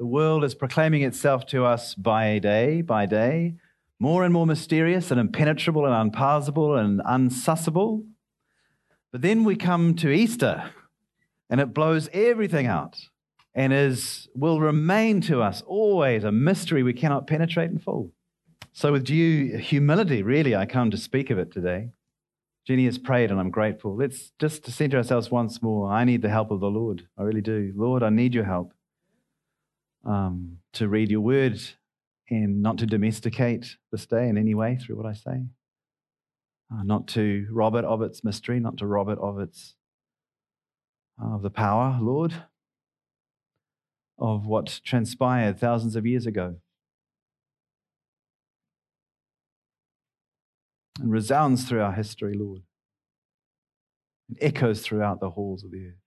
world is proclaiming itself to us by day, more and more mysterious and impenetrable and unpassable and unsussable. But then we come to Easter, and it blows everything out and will remain to us always a mystery we cannot penetrate in full. So with due humility, really, I come to speak of it today. Jenny has prayed, and I'm grateful. Let's just center ourselves once more. I need the help of the Lord. I really do. Lord, I need your help to read your word and not to domesticate this day in any way through what I say. Not to rob it of its mystery, not to rob it of the power, Lord, of what transpired thousands of years ago and resounds through our history, Lord, and echoes throughout the halls of the earth.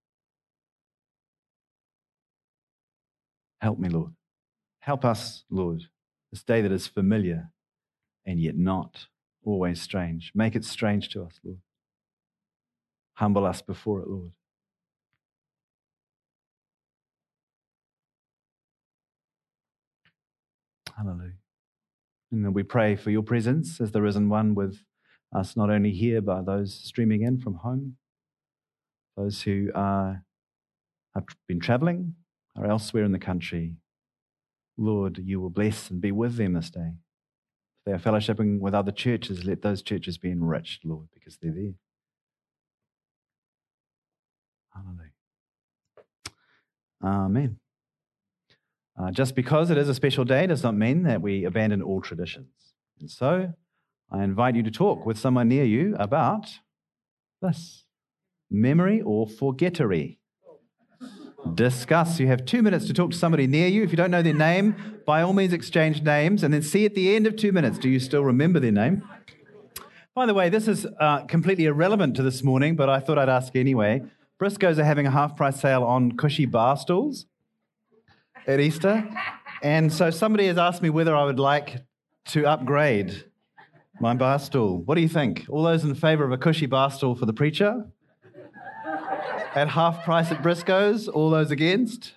Help me, Lord. Help us, Lord, this day that is familiar and yet not always strange. Make it strange to us, Lord. Humble us before it, Lord. Hallelujah. And then we pray for your presence as the risen one with us, not only here, but those streaming in from home, those who have been traveling or elsewhere in the country. Lord, you will bless and be with them this day. If they are fellowshipping with other churches, let those churches be enriched, Lord, because they're there. Hallelujah. Amen. Just because it is a special day does not mean that we abandon all traditions. And so I invite you to talk with someone near you about this: memory or forgettery. Discuss. You have 2 minutes to talk to somebody near you. If you don't know their name, by all means exchange names, and then see at the end of 2 minutes, do you still remember their name? By the way, this is completely irrelevant to this morning, but I thought I'd ask anyway. Briscoes are having a half-price sale on cushy bar stools at Easter, and so somebody has asked me whether I would like to upgrade my bar stool. What do you think? All those in favour of a cushy bar stool for the preacher? At half price at Briscoes? All those against?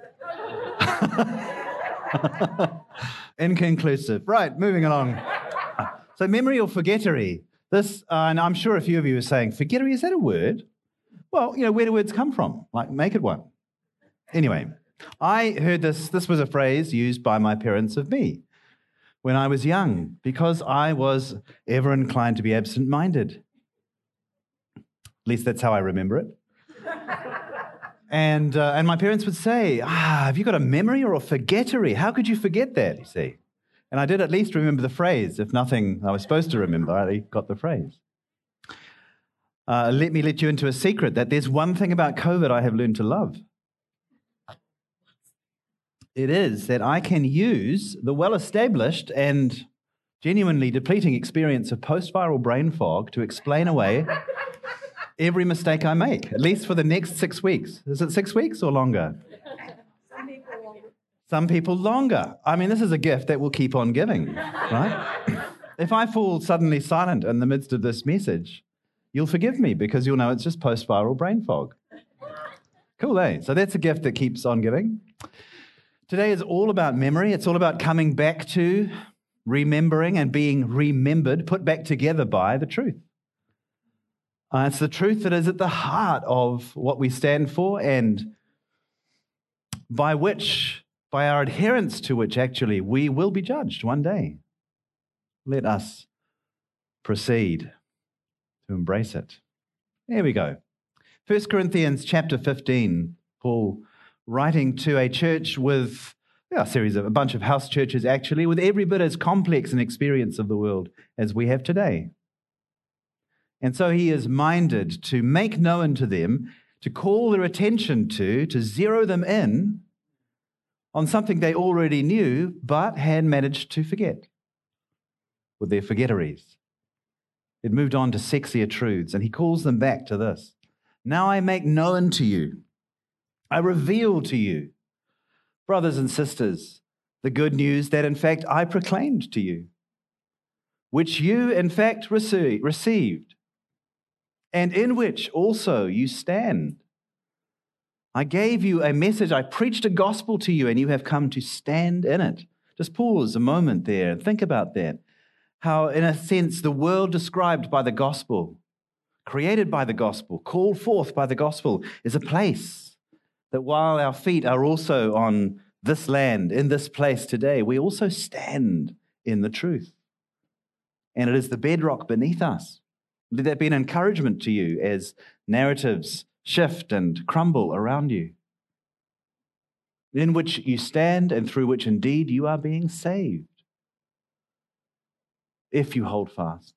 Inconclusive. Right, moving along. So memory or forgettery? This, and I'm sure a few of you are saying, forgettery, is that a word? Well, where do words come from? Like, make it one. Anyway, I heard this was a phrase used by my parents of me when I was young, because I was ever inclined to be absent-minded. At least that's how I remember it. And my parents would say, have you got a memory or a forgettery? How could you forget that, you see? And I did at least remember the phrase. If nothing I was supposed to remember, I got the phrase. Let me let you into a secret that there's one thing about COVID I have learned to love. It is that I can use the well-established and genuinely depleting experience of post-viral brain fog to explain away every mistake I make, at least for the next 6 weeks. Is it 6 weeks or longer? Some people longer. I mean, this is a gift that will keep on giving, right? If I fall suddenly silent in the midst of this message, you'll forgive me because you'll know it's just post-viral brain fog. Cool, eh? So that's a gift that keeps on giving. Today is all about memory. It's all about coming back to, remembering and being remembered, put back together by the truth. It's the truth that is at the heart of what we stand for and by our adherence to which, actually, we will be judged one day. Let us proceed to embrace it. There we go. 1 Corinthians chapter 15, Paul writing to a church with a bunch of house churches, actually, with every bit as complex an experience of the world as we have today. And so he is minded to make known to them, to call their attention to zero them in on something they already knew but had managed to forget with their forgetteries. It moved on to sexier truths, and he calls them back to this. Now I make known to you, I reveal to you, brothers and sisters, the good news that in fact I proclaimed to you, which you in fact received, and in which also you stand. I gave you a message. I preached a gospel to you, and you have come to stand in it. Just pause a moment there and think about that. How, in a sense, the world described by the gospel, created by the gospel, called forth by the gospel, is a place that while our feet are also on this land, in this place today, we also stand in the truth. And it is the bedrock beneath us. Let that be an encouragement to you as narratives shift and crumble around you, in which you stand and through which indeed you are being saved, if you hold fast.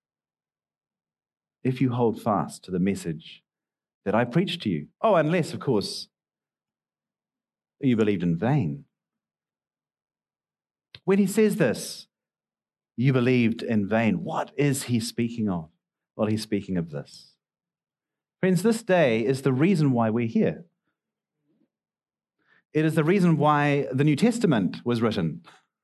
If you hold fast to the message that I preached to you. Oh, unless, of course, you believed in vain. When he says this, you believed in vain, what is he speaking of? Well, he's speaking of this. Friends, this day is the reason why we're here. It is the reason why the New Testament was written.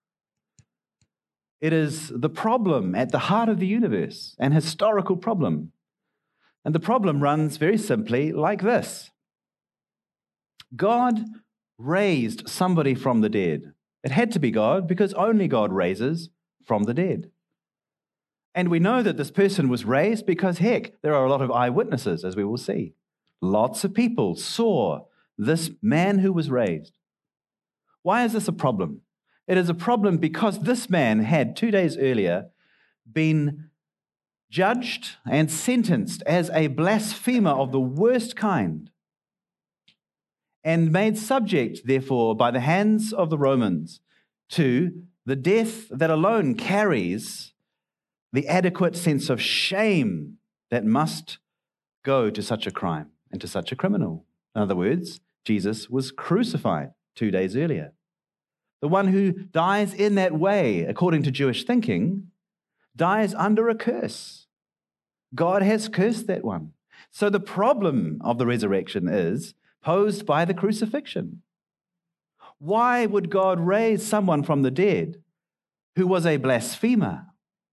It is the problem at the heart of the universe, an historical problem. And the problem runs very simply like this. God raised somebody from the dead. It had to be God because only God raises from the dead. And we know that this person was raised because, heck, there are a lot of eyewitnesses, as we will see. Lots of people saw this man who was raised. Why is this a problem? It is a problem because this man had 2 days earlier been judged and sentenced as a blasphemer of the worst kind and made subject, therefore, by the hands of the Romans to the death that alone carries the adequate sense of shame that must go to such a crime and to such a criminal. In other words, Jesus was crucified 2 days earlier. The one who dies in that way, according to Jewish thinking, dies under a curse. God has cursed that one. So the problem of the resurrection is posed by the crucifixion. Why would God raise someone from the dead who was a blasphemer?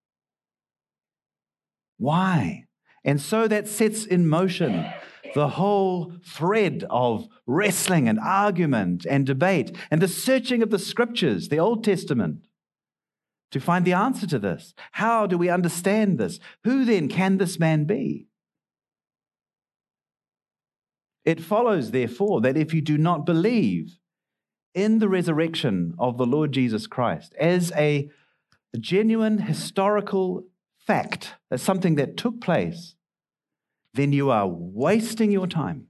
Why? And so that sets in motion the whole thread of wrestling and argument and debate and the searching of the scriptures, the Old Testament, to find the answer to this. How do we understand this? Who then can this man be? It follows, therefore, that if you do not believe in the resurrection of the Lord Jesus Christ as a genuine historical fact, as something that took place, then you are wasting your time.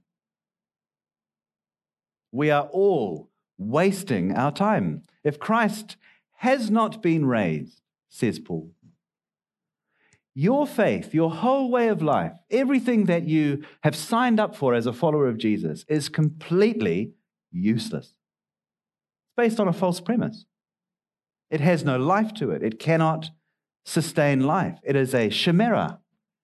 We are all wasting our time. If Christ has not been raised, says Paul, your faith, your whole way of life, everything that you have signed up for as a follower of Jesus is completely useless. It's based on a false premise. It has no life to it. It cannot sustain life. It is a chimera.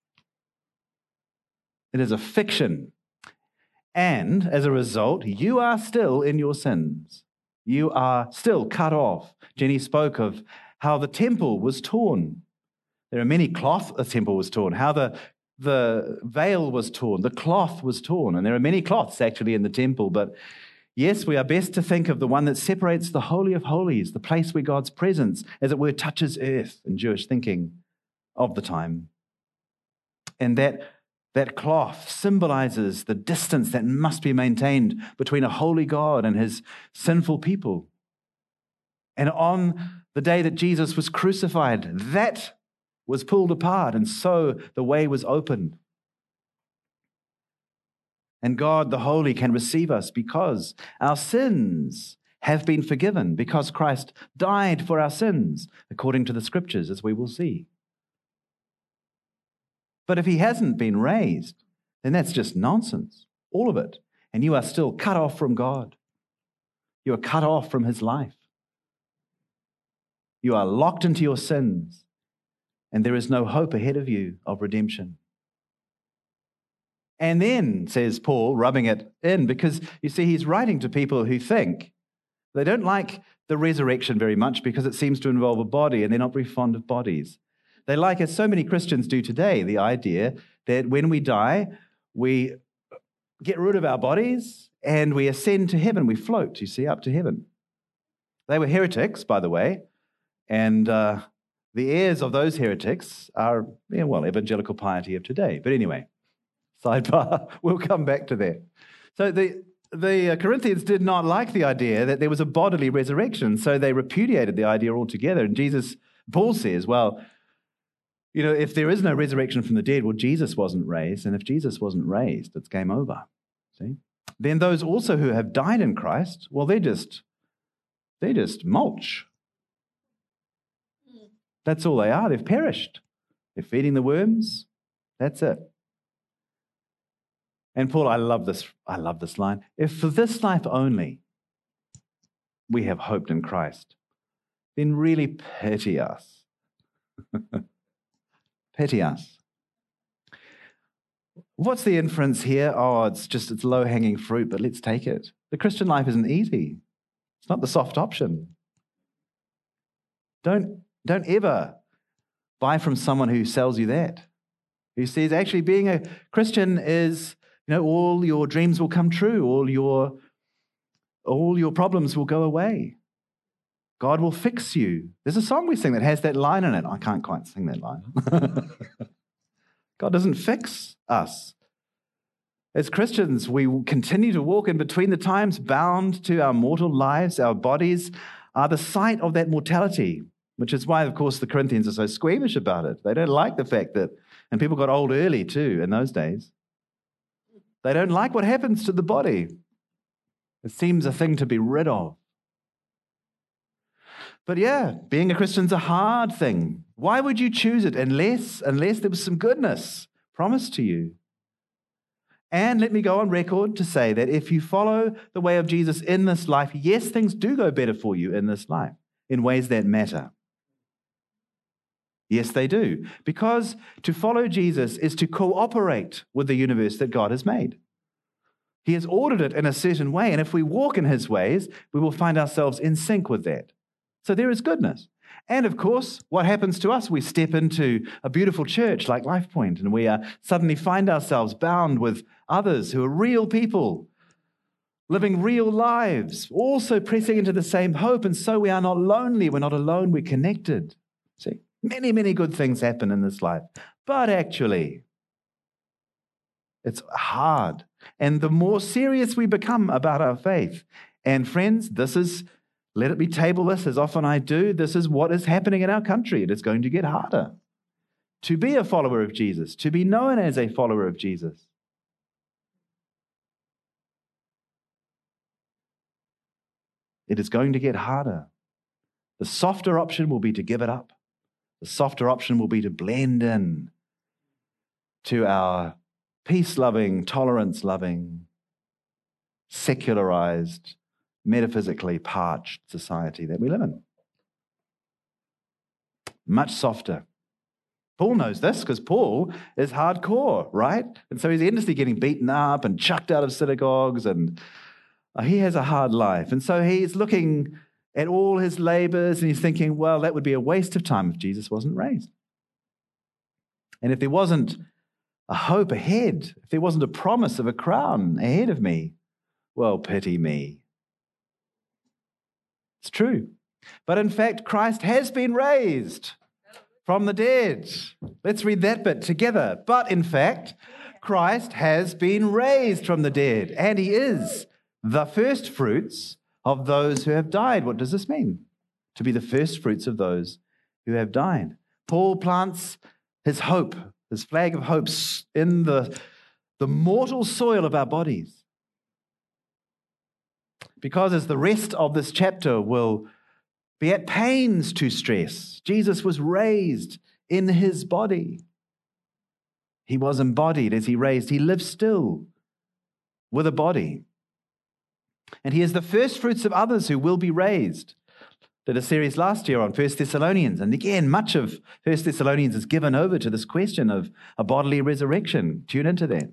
It is a fiction. And as a result, you are still in your sins. You are still cut off. Jenny spoke of how the temple was torn. There are many cloth, the temple was torn, how the veil was torn, the cloth was torn. And there are many cloths actually in the temple, but yes, we are best to think of the one that separates the Holy of Holies, the place where God's presence, as it were, touches earth in Jewish thinking of the time. And that cloth symbolizes the distance that must be maintained between a holy God and his sinful people. And on the day that Jesus was crucified, that was pulled apart, and so the way was opened. And God, the Holy, can receive us because our sins have been forgiven, because Christ died for our sins, according to the Scriptures, as we will see. But if he hasn't been raised, then that's just nonsense, all of it. And you are still cut off from God. You are cut off from his life. You are locked into your sins, and there is no hope ahead of you of redemption. And then, says Paul, rubbing it in, because you see, he's writing to people who think they don't like the resurrection very much because it seems to involve a body, and they're not very fond of bodies. They like, as so many Christians do today, the idea that when we die, we get rid of our bodies, and we ascend to heaven. We float, you see, up to heaven. They were heretics, by the way, and the heirs of those heretics are, evangelical piety of today. But anyway, sidebar, we'll come back to that. So the Corinthians did not like the idea that there was a bodily resurrection, so they repudiated the idea altogether. And Paul says, well, if there is no resurrection from the dead, well, Jesus wasn't raised, and if Jesus wasn't raised, it's game over. See? Then those also who have died in Christ, well, they're just mulch. That's all they are. They've perished. They're feeding the worms. That's it. And Paul, I love this line. If for this life only we have hoped in Christ, then really pity us. Pity us. What's the inference here? Oh, it's low-hanging fruit, but let's take it. The Christian life isn't easy. It's not the soft option. Don't ever buy from someone who sells you that, who says actually being a Christian is, all your dreams will come true, all your problems will go away. God will fix you. There's a song we sing that has that line in it. I can't quite sing that line. God doesn't fix us. As Christians, we continue to walk in between the times, bound to our mortal lives. Our bodies are the site of that mortality, which is why, of course, the Corinthians are so squeamish about it. They don't like the fact that, and people got old early too in those days. They don't like what happens to the body. It seems a thing to be rid of. But yeah, being a Christian's a hard thing. Why would you choose it unless there was some goodness promised to you? And let me go on record to say that if you follow the way of Jesus in this life, yes, things do go better for you in this life in ways that matter. Yes, they do. Because to follow Jesus is to cooperate with the universe that God has made. He has ordered it in a certain way, and if we walk in his ways, we will find ourselves in sync with that. So there is goodness. And of course, what happens to us? We step into a beautiful church like LifePoint, and we suddenly find ourselves bound with others who are real people, living real lives, also pressing into the same hope. And so we are not lonely. We're not alone. We're connected. See, many, many good things happen in this life. But actually, it's hard. And the more serious we become about our faith, and friends, let it be table this, as often I do, this is what is happening in our country. It is going to get harder to be a follower of Jesus, to be known as a follower of Jesus. It is going to get harder. The softer option will be to give it up. The softer option will be to blend in to our peace-loving, tolerance-loving, secularized, metaphysically parched society that we live in. Much softer. Paul knows this because Paul is hardcore, right? And so he's endlessly getting beaten up and chucked out of synagogues, and he has a hard life. And so he's looking at all his labors and he's thinking, well, that would be a waste of time if Jesus wasn't raised. And if there wasn't a hope ahead, if there wasn't a promise of a crown ahead of me, well, pity me. It's true. But in fact, Christ has been raised from the dead. Let's read that bit together. But in fact, Christ has been raised from the dead, and he is the first fruits of those who have died. What does this mean? To be the first fruits of those who have died. Paul plants his hope, his flag of hope, in the mortal soil of our bodies. Because as the rest of this chapter will be at pains to stress, Jesus was raised in his body. He was embodied as he raised. He lives still with a body. And he is the first fruits of others who will be raised. Did a series last year on 1 Thessalonians. And again, much of 1 Thessalonians is given over to this question of a bodily resurrection. Tune into that.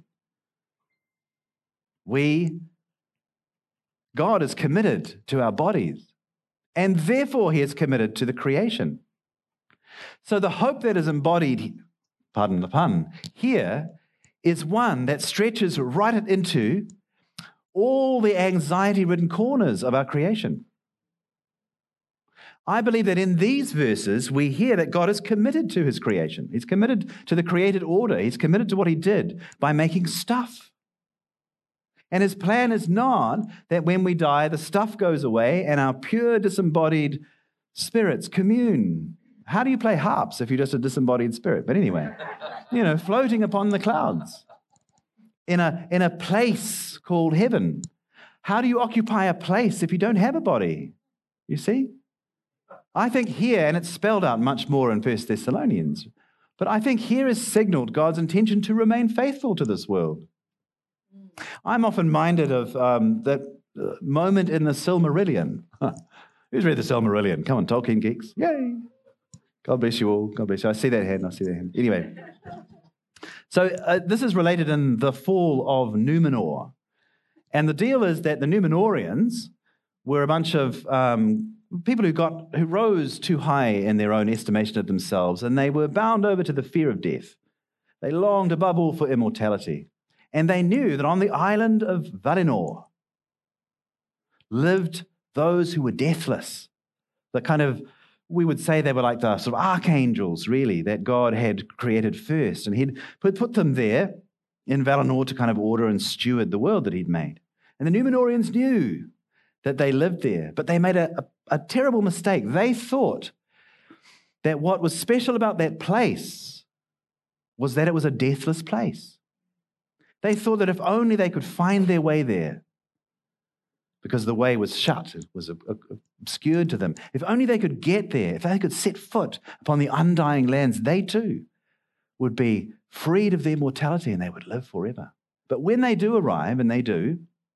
God is committed to our bodies, and therefore he is committed to the creation. So the hope that is embodied, pardon the pun, here is one that stretches right into all the anxiety-ridden corners of our creation. I believe that in these verses, we hear that God is committed to his creation. He's committed to the created order. He's committed to what he did by making stuff. And his plan is not that when we die, the stuff goes away and our pure disembodied spirits commune. How do you play harps if you're just a disembodied spirit? But anyway, floating upon the clouds in a place called heaven. How do you occupy a place if you don't have a body? You see? I think here, and it's spelled out much more in 1 Thessalonians, but I think here is signaled God's intention to remain faithful to this world. I'm often minded of that moment in the Silmarillion. Who's read the Silmarillion? Come on, Tolkien geeks. Yay! God bless you all. God bless you. I see that hand. Anyway. So this is related in the fall of Numenor. And the deal is that the Numenorians were a bunch of people who rose too high in their own estimation of themselves, and they were bound over to the fear of death. They longed above all for immortality. And they knew that on the island of Valinor lived those who were deathless. We would say they were like the sort of archangels, really, that God had created first. And he'd put them there in Valinor to kind of order and steward the world that he'd made. And the Numenorians knew that they lived there, but they made a terrible mistake. They thought that what was special about that place was that it was a deathless place. They thought that if only they could find their way there, because the way was shut, it was obscured to them. If only they could get there, if they could set foot upon the undying lands, they too would be freed of their mortality and they would live forever. But when they do arrive, and they do,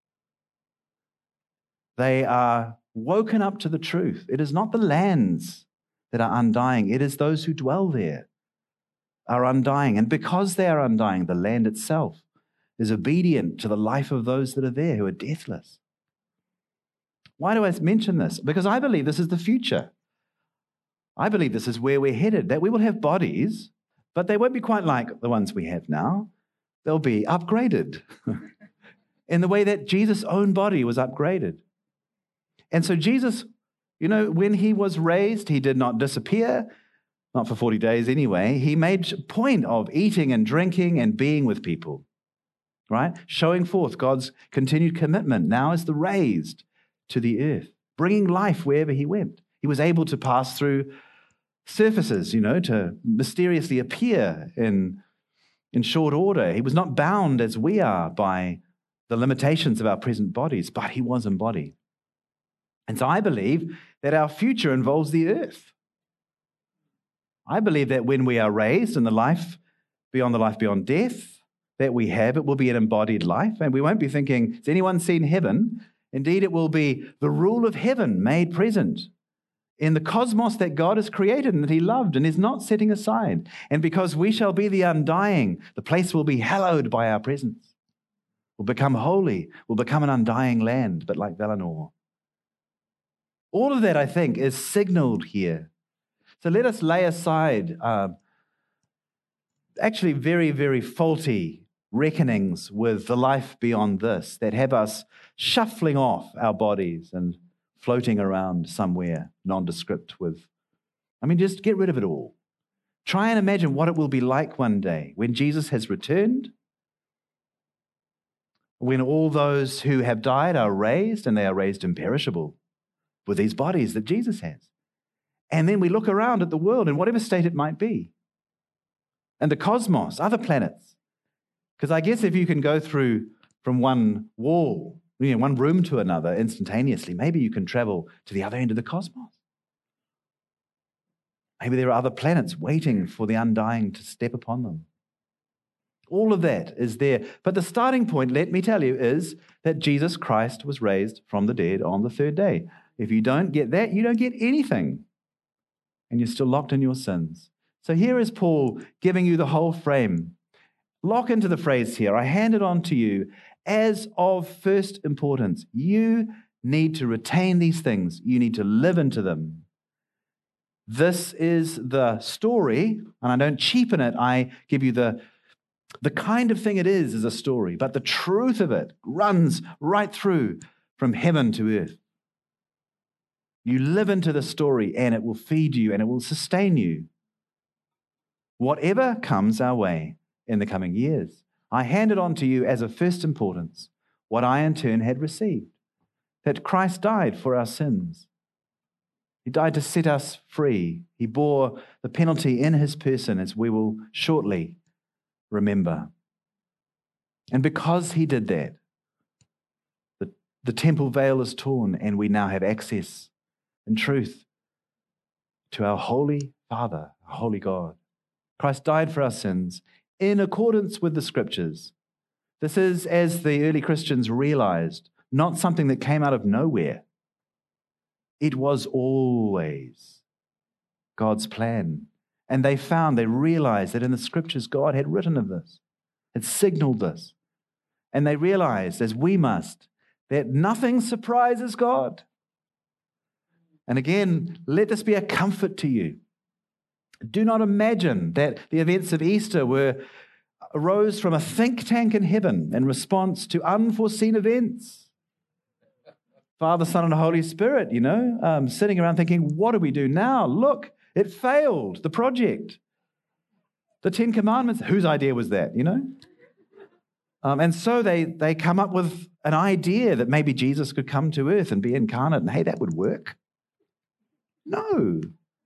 they are woken up to the truth. It is not the lands that are undying, it is those who dwell there are undying. And because they are undying, the land itself is obedient to the life of those that are there who are deathless. Why do I mention this? Because I believe this is the future. I believe this is where we're headed, that we will have bodies, but they won't be quite like the ones we have now. They'll be upgraded in the way that Jesus' own body was upgraded. And so Jesus, when he was raised, he did not disappear, not for 40 days anyway. He made a point of eating and drinking and being with people, right? Showing forth God's continued commitment now as the raised to the earth, bringing life wherever he went. He was able to pass through surfaces, to mysteriously appear in short order. He was not bound as we are by the limitations of our present bodies, but he was embodied. And so I believe that our future involves the earth. I believe that when we are raised in the life beyond death that we have, it will be an embodied life, and we won't be thinking, has anyone seen heaven? Indeed, it will be the rule of heaven made present in the cosmos that God has created and that he loved and is not setting aside. And because we shall be the undying, the place will be hallowed by our presence. We'll become holy. We'll become an undying land, but like Valinor. All of that, I think, is signaled here. So let us lay aside actually very, very faulty reckonings with the life beyond this that have us shuffling off our bodies and floating around somewhere nondescript just get rid of it all. Try and imagine what it will be like one day when Jesus has returned, when all those who have died are raised, and they are raised imperishable with these bodies that Jesus has. And then we look around at the world in whatever state it might be, and the cosmos, other planets. Because I guess if you can go through from one wall, one room to another instantaneously, maybe you can travel to the other end of the cosmos. Maybe there are other planets waiting for the undying to step upon them. All of that is there. But the starting point, let me tell you, is that Jesus Christ was raised from the dead on the third day. If you don't get that, you don't get anything. And you're still locked in your sins. So here is Paul giving you the whole frame. Lock into the phrase here. I hand it on to you as of first importance. You need to retain these things. You need to live into them. This is the story, and I don't cheapen it. I give you the The kind of thing it is a story, but the truth of it runs right through from heaven to earth. You live into the story and it will feed you and it will sustain you. Whatever comes our way in the coming years, I hand it on to you as of first importance, what I in turn had received, that Christ died for our sins. He died to set us free. He bore the penalty in his person, as we will shortly remember. And because he did that, the temple veil is torn and we now have access in truth to our holy Father, our holy God. Christ died for our sins in accordance with the Scriptures. This is, as the early Christians realized, not something that came out of nowhere. It was always God's plan. And they realized that in the Scriptures, God had written of this, had signaled this. And they realized, as we must, that nothing surprises God. And again, let this be a comfort to you. Do not imagine that the events of Easter arose from a think tank in heaven in response to unforeseen events. Father, Son, and Holy Spirit, sitting around thinking, what do we do now? Look, it failed, the project. The Ten Commandments, whose idea was that, And so they come up with an idea that maybe Jesus could come to earth and be incarnate, and hey, that would work. No.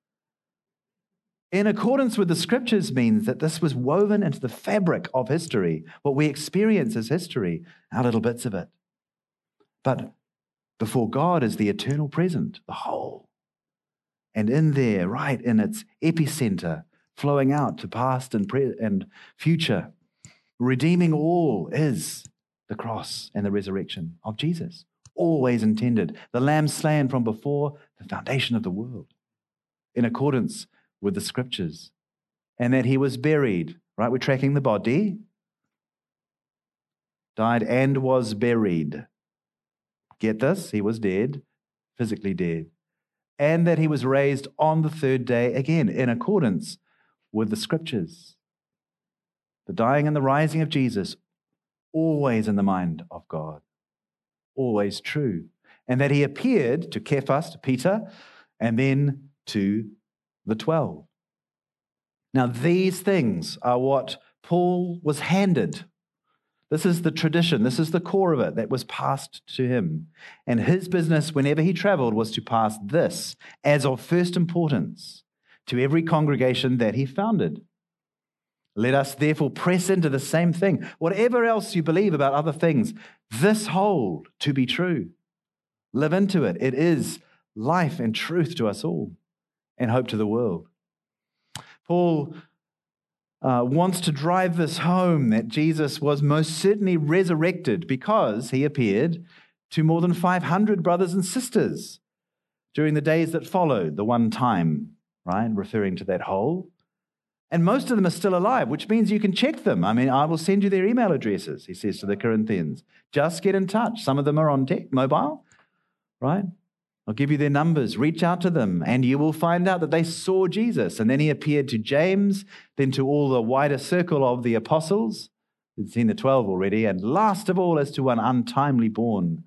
In accordance with the Scriptures means that this was woven into the fabric of history. What we experience as history, our little bits of it. But before God is the eternal present, the whole. And in there, right in its epicenter, flowing out to past and future, redeeming all is the cross and the resurrection of Jesus. Always intended. The Lamb slain from before the foundation of the world. In accordance with the Scriptures. And that he was buried. Right? We're tracking the body. Died and was buried. Get this? He was dead. Physically dead. And that he was raised on the third day, again, in accordance with the Scriptures. The dying and the rising of Jesus, always in the mind of God. Always true. And that he appeared to Cephas, to Peter, and then to the 12. Now, these things are what Paul was handed. This is the tradition. This is the core of it that was passed to him. And his business, whenever he traveled, was to pass this as of first importance to every congregation that he founded. Let us therefore press into the same thing. Whatever else you believe about other things, this hold to be true. Live into it. It is life and truth to us all and hope to the world. Paul wants to drive this home that Jesus was most certainly resurrected because he appeared to more than 500 brothers and sisters during the days that followed the one time, right? Referring to that whole. And most of them are still alive, which means you can check them. I will send you their email addresses, he says to the Corinthians. Just get in touch. Some of them are on mobile, right? I'll give you their numbers. Reach out to them, and you will find out that they saw Jesus. And then he appeared to James, then to all the wider circle of the apostles. We've seen the 12 already. And last of all, as to one untimely born,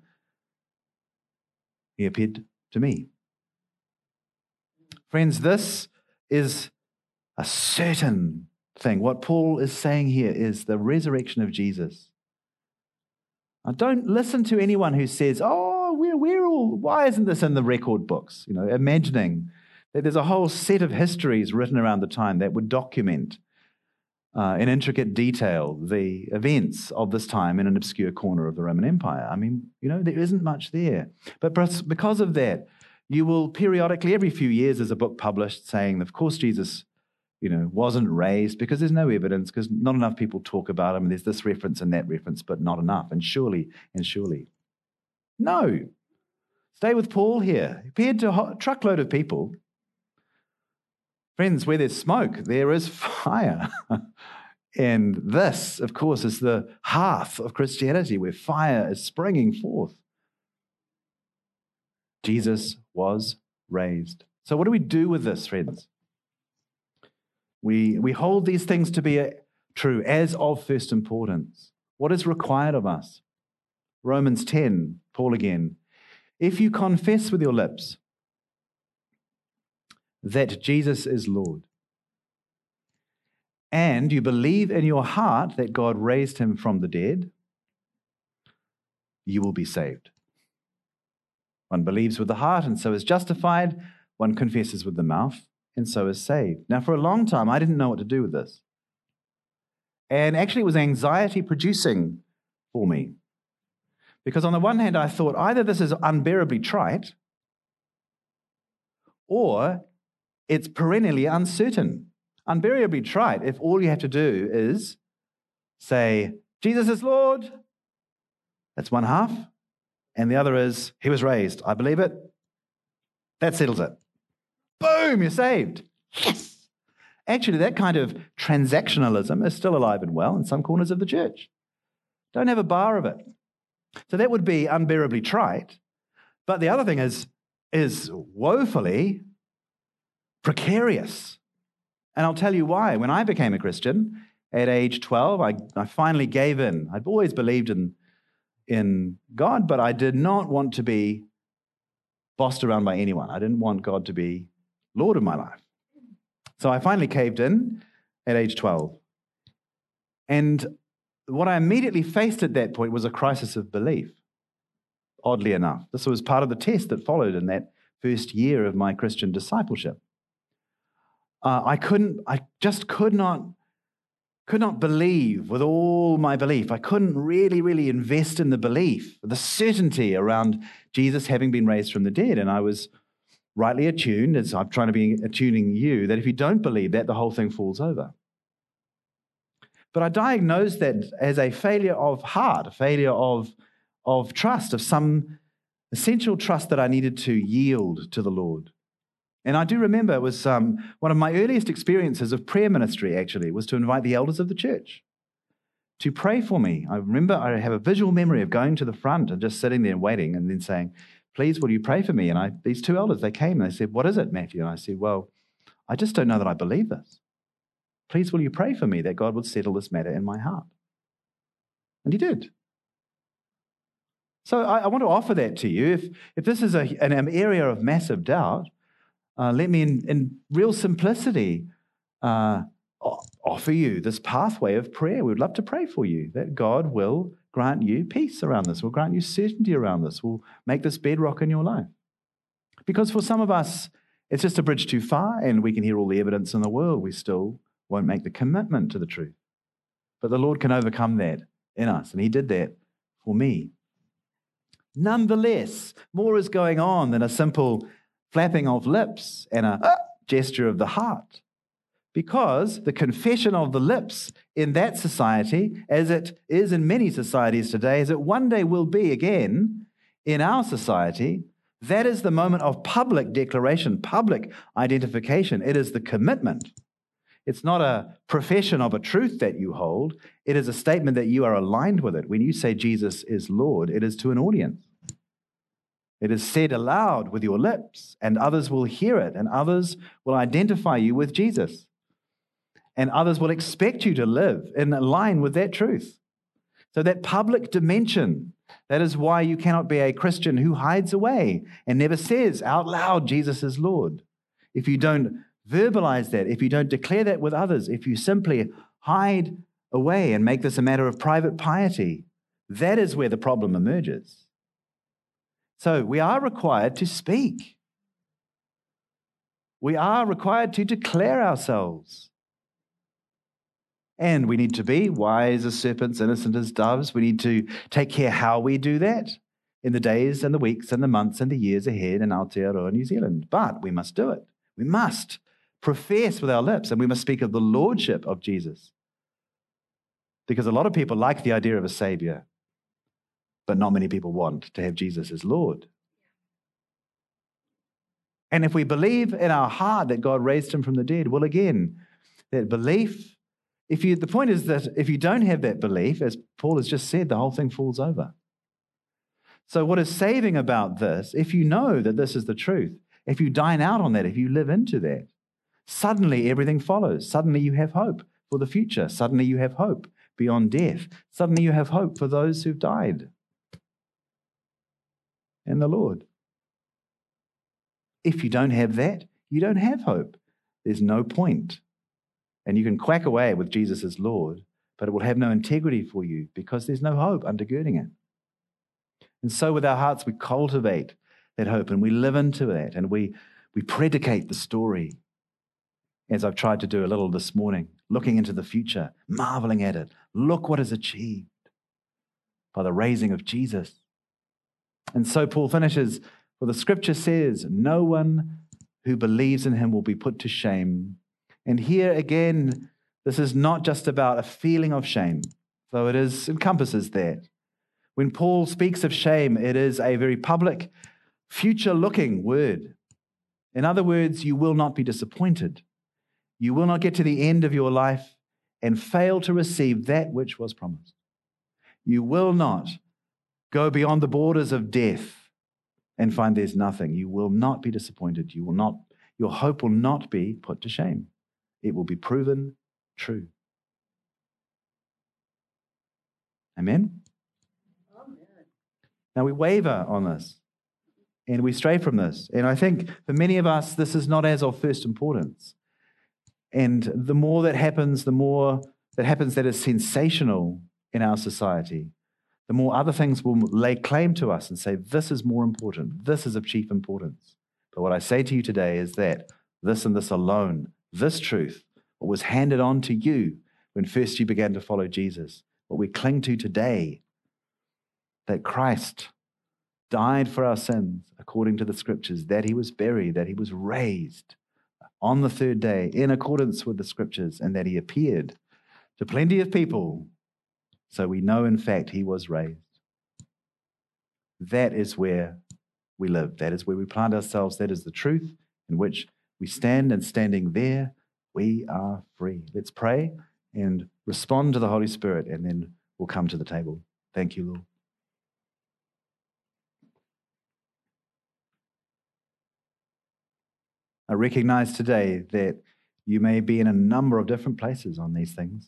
he appeared to me. Friends, this is a certain thing. What Paul is saying here is the resurrection of Jesus. Now, don't listen to anyone who says, why isn't this in the record books? Imagining that there's a whole set of histories written around the time that would document in intricate detail the events of this time in an obscure corner of the Roman Empire. There isn't much there. But because of that, you will periodically, every few years, there's a book published saying, of course, Jesus wasn't raised because there's no evidence, because not enough people talk about him. There's this reference and that reference, but not enough. And surely. No. Stay with Paul here. He appeared to a truckload of people. Friends, where there's smoke, there is fire. And this, of course, is the hearth of Christianity, where fire is springing forth. Jesus was raised. So what do we do with this, friends? We hold these things to be true, as of first importance. What is required of us? Romans 10, Paul again. If you confess with your lips that Jesus is Lord, and you believe in your heart that God raised him from the dead, you will be saved. One believes with the heart and so is justified. One confesses with the mouth and so is saved. Now, for a long time, I didn't know what to do with this. And actually, it was anxiety producing for me. Because on the one hand, I thought either this is unbearably trite or it's perennially uncertain. Unbearably trite if all you have to do is say, Jesus is Lord. That's one half. And the other is, he was raised. I believe it. That settles it. Boom, you're saved. Yes. Actually, that kind of transactionalism is still alive and well in some corners of the church. Don't have a bar of it. So that would be unbearably trite. But the other thing is woefully precarious. And I'll tell you why. When I became a Christian at age 12, I finally gave in. I'd always believed in God, but I did not want to be bossed around by anyone. I didn't want God to be Lord of my life. So I finally caved in at age 12. And what I immediately faced at that point was a crisis of belief, oddly enough. This was part of the test that followed in that first year of my Christian discipleship. I just could not believe with all my belief. I couldn't really invest in the belief, the certainty around Jesus having been raised from the dead. And I was rightly attuned, as I'm trying to be attuning you, that if you don't believe that, the whole thing falls over. But I diagnosed that as a failure of heart, a failure of trust, of some essential trust that I needed to yield to the Lord. And I do remember it was one of my earliest experiences of prayer ministry, actually, was to invite the elders of the church to pray for me. I remember I have a visual memory of going to the front and just sitting there and waiting and then saying, please, will you pray for me? And these two elders, they came and they said, what is it, Matthew? And I said, well, I just don't know that I believe this. Please, will you pray for me that God would settle this matter in my heart? And he did. So I want to offer that to you. If this is an area of massive doubt, let me, in real simplicity, offer you this pathway of prayer. We would love to pray for you, that God will grant you peace around this, will grant you certainty around this, will make this bedrock in your life. Because for some of us, it's just a bridge too far, and we can hear all the evidence in the world. We still won't make the commitment to the truth. But the Lord can overcome that in us, and he did that for me. Nonetheless, more is going on than a simple flapping of lips and a gesture of the heart. Because the confession of the lips in that society, as it is in many societies today, as it one day will be again in our society, that is the moment of public declaration, public identification. It is the commitment. It's not a profession of a truth that you hold. It is a statement that you are aligned with it. When you say Jesus is Lord, it is to an audience. It is said aloud with your lips, and others will hear it, and others will identify you with Jesus. And others will expect you to live in line with that truth. So that public dimension, that is why you cannot be a Christian who hides away and never says out loud, Jesus is Lord. If you don't verbalize that, if you don't declare that with others, if you simply hide away and make this a matter of private piety, that is where the problem emerges. So we are required to speak. We are required to declare ourselves. And we need to be wise as serpents, innocent as doves. We need to take care how we do that in the days and the weeks and the months and the years ahead in Aotearoa, New Zealand. But we must do it. We must profess with our lips, and we must speak of the lordship of Jesus. Because a lot of people like the idea of a savior, but not many people want to have Jesus as Lord. And if we believe in our heart that God raised him from the dead, well, again, that belief, the point is that if you don't have that belief, as Paul has just said, the whole thing falls over. So what is saving about this, if you know that this is the truth, if you dine out on that, if you live into that, suddenly everything follows. Suddenly you have hope for the future. Suddenly you have hope beyond death. Suddenly you have hope for those who've died in the Lord. If you don't have that, you don't have hope. There's no point. And you can quack away with Jesus as Lord, but it will have no integrity for you because there's no hope undergirding it. And so with our hearts, we cultivate that hope and we live into that and we predicate the story, as I've tried to do a little this morning, looking into the future, marveling at it. Look what is achieved by the raising of Jesus. And so Paul finishes, for the scripture says, no one who believes in him will be put to shame. And here again, this is not just about a feeling of shame, though it encompasses that. When Paul speaks of shame, it is a very public, future-looking word. In other words, you will not be disappointed. You will not get to the end of your life and fail to receive that which was promised. You will not go beyond the borders of death and find there's nothing. You will not be disappointed. Your hope will not be put to shame. It will be proven true. Amen? Now we waver on this and we stray from this. And I think for many of us, this is not as of first importance. And the more that happens, that is sensational in our society, the more other things will lay claim to us and say, this is more important. This is of chief importance. But what I say to you today is that this and this alone, this truth, what was handed on to you when first you began to follow Jesus, what we cling to today, that Christ died for our sins according to the scriptures, that he was buried, that he was raised on the third day in accordance with the scriptures, and that he appeared to plenty of people. So we know, in fact, he was raised. That is where we live. That is where we plant ourselves. That is the truth in which we stand, and standing there, we are free. Let's pray and respond to the Holy Spirit, and then we'll come to the table. Thank you, Lord. I recognize today that you may be in a number of different places on these things.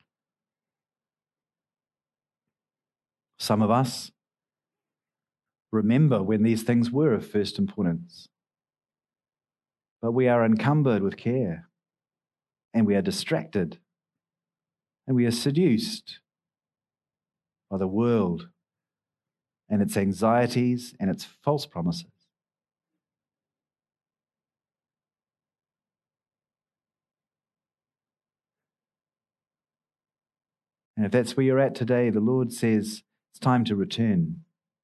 Some of us remember when these things were of first importance, but we are encumbered with care, and we are distracted, and we are seduced by the world and its anxieties and its false promises. And if that's where you're at today, the Lord says it's time to return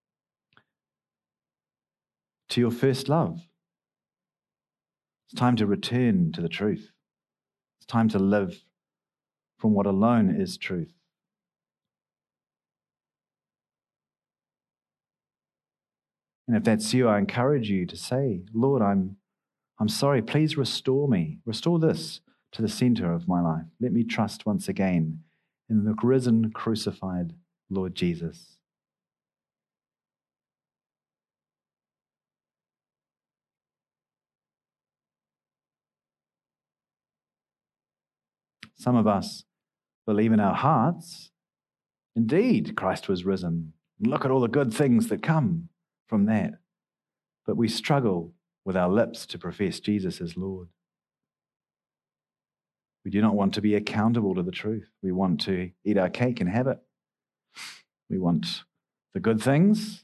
to your first love. It's time to return to the truth. It's time to live from what alone is truth. And if that's you, I encourage you to say, Lord, I'm sorry, please restore me. Restore this to the center of my life. Let me trust once again in the risen, crucified Lord Jesus. Some of us believe in our hearts, indeed, Christ was risen. Look at all the good things that come from that. But we struggle with our lips to profess Jesus as Lord. We do not want to be accountable to the truth. We want to eat our cake and have it. We want the good things,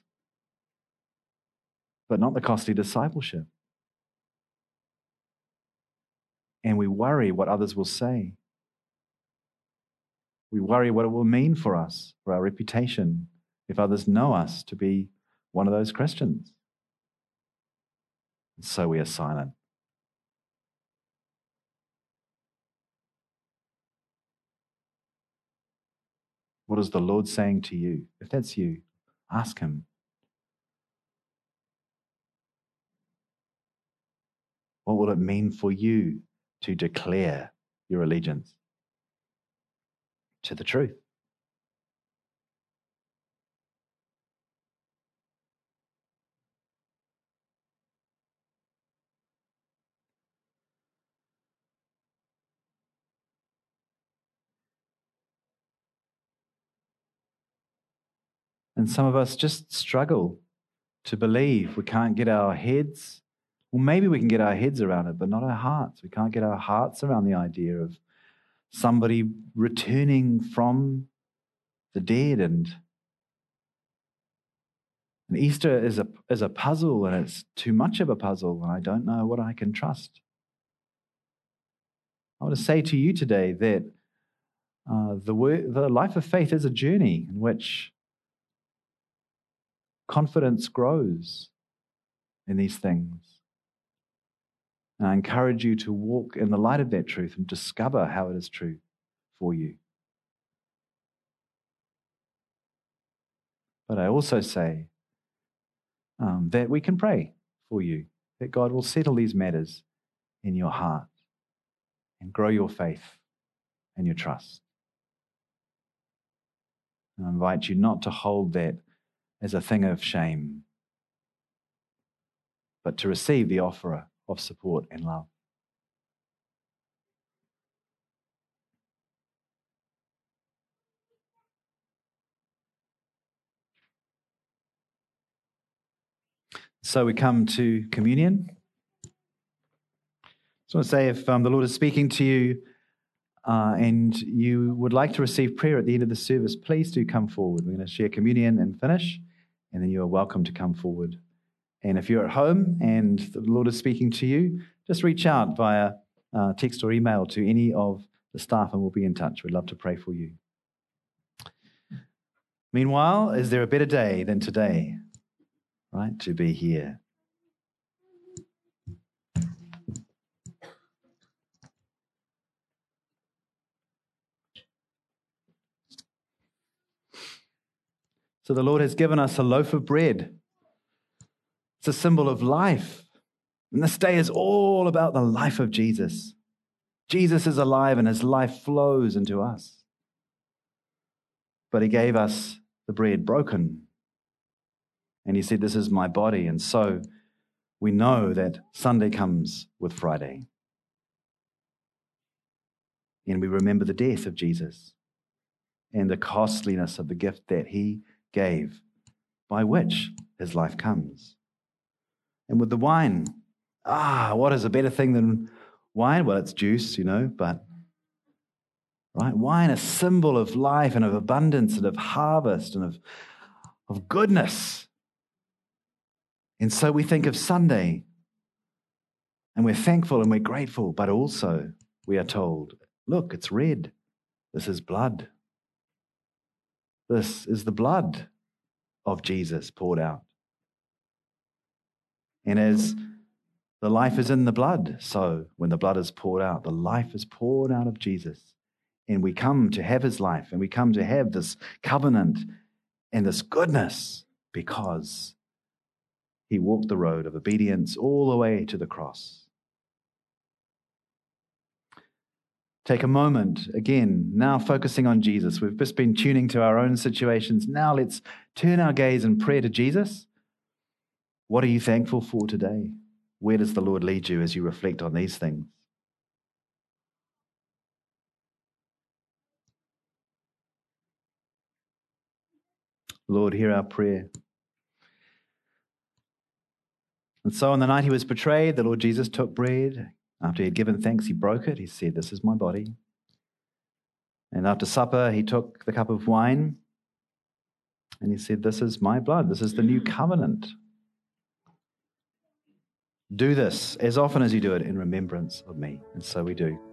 but not the costly discipleship. And we worry what others will say. We worry what it will mean for us, for our reputation, if others know us to be one of those Christians. And so we are silent. What is the Lord saying to you? If that's you, ask him. What will it mean for you to declare your allegiance to the truth? And some of us just struggle to believe. We can't get our heads, well, maybe we can get our heads around it, but not our hearts. We can't get our hearts around the idea of somebody returning from the dead. And Easter is a puzzle, and it's too much of a puzzle, and I don't know what I can trust. I want to say to you today that the life of faith is a journey in which confidence grows in these things. And I encourage you to walk in the light of that truth and discover how it is true for you. But I also say that we can pray for you, that God will settle these matters in your heart and grow your faith and your trust. And I invite you not to hold that as a thing of shame, but to receive the offer of support and love. So we come to communion. I just want to say, if the Lord is speaking to you and you would like to receive prayer at the end of the service, please do come forward. We're going to share communion and finish, and then you are welcome to come forward. And if you're at home and the Lord is speaking to you, just reach out via text or email to any of the staff and we'll be in touch. We'd love to pray for you. Meanwhile, is there a better day than today, right, to be here? So the Lord has given us a loaf of bread. It's a symbol of life. And this day is all about the life of Jesus. Jesus is alive and his life flows into us. But he gave us the bread broken. And he said, this is my body. And so we know that Sunday comes with Friday. And we remember the death of Jesus and the costliness of the gift that he gave, by which his life comes. And with the wine, what is a better thing than wine? Well, it's juice, but right, wine, a symbol of life and of abundance and of harvest and of goodness. And so we think of Sunday and we're thankful and we're grateful, but also we are told, look, it's red. This is blood. This is the blood of Jesus poured out. And as the life is in the blood, so when the blood is poured out, the life is poured out of Jesus. And we come to have his life, and we come to have this covenant and this goodness because he walked the road of obedience all the way to the cross. Take a moment, again, now focusing on Jesus. We've just been tuning to our own situations. Now let's turn our gaze in prayer to Jesus. What are you thankful for today? Where does the Lord lead you as you reflect on these things? Lord, hear our prayer. And so on the night he was betrayed, the Lord Jesus took bread. After he had given thanks, he broke it. He said, this is my body. And after supper, he took the cup of wine and he said, this is my blood. This is the new covenant. Do this as often as you do it in remembrance of me. And so we do.